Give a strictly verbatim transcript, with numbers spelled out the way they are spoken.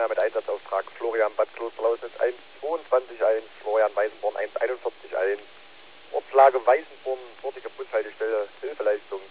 Feuerwehr mit Einsatzauftrag Florian Bad Klosterlausnitz eins zweiundzwanzig eins, Florian Weißenborn eins einundvierzig eins, Ortslage Weißenborn, dortige Bushaltestelle, Hilfeleistung